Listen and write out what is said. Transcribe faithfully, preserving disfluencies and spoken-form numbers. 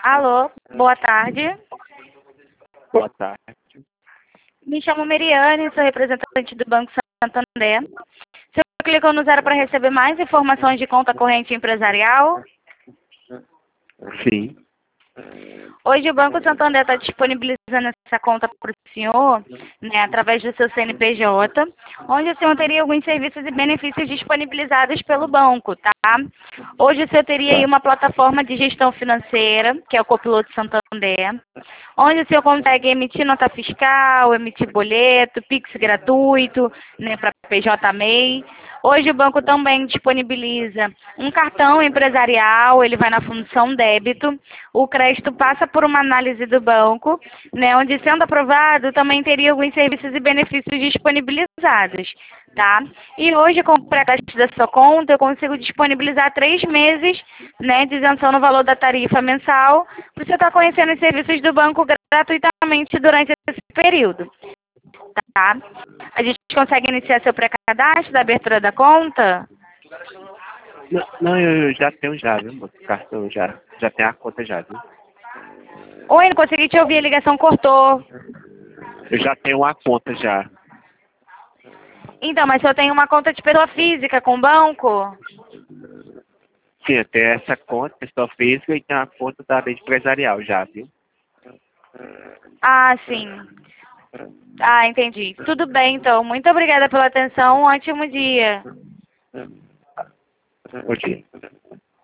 Alô, boa tarde. Boa tarde. Me chamo Meriane, sou representante do Banco Santander. Você clicou no zero para receber mais informações de conta corrente empresarial? Sim. Hoje o Banco Santander está disponibilizando essa conta para o senhor, né, através do seu C N P J, onde o senhor teria alguns serviços e benefícios disponibilizados pelo banco, tá? Hoje o senhor teria aí uma plataforma de gestão financeira, que é o Copiloto Santander, onde o senhor consegue emitir nota fiscal, emitir boleto, Pix gratuito, né, para P J M E I. Hoje o banco também disponibiliza um cartão empresarial, ele vai na função débito, o crédito passa por uma análise do banco, né, onde sendo aprovado também teria alguns serviços e benefícios disponibilizados, tá? E hoje com o pré-cadastro da sua conta eu consigo disponibilizar três meses, né, de isenção no valor da tarifa mensal, para você estar conhecendo os serviços do banco gratuitamente durante esse período. Tá? A gente consegue iniciar seu pré-cadastro da abertura da conta? Não, não, eu já tenho já, viu, moço? Cartão já. Já tenho a conta já, viu? Oi, não consegui te ouvir, a ligação cortou. Eu já tenho uma conta já. Então, mas se eu tenho uma conta de pessoa física com o banco? Sim, eu tenho essa conta, pessoa física, e tenho a conta da rede empresarial já, viu? Ah, sim. Ah, entendi. Tudo bem, então. Muito obrigada pela atenção. Um ótimo dia. Bom dia.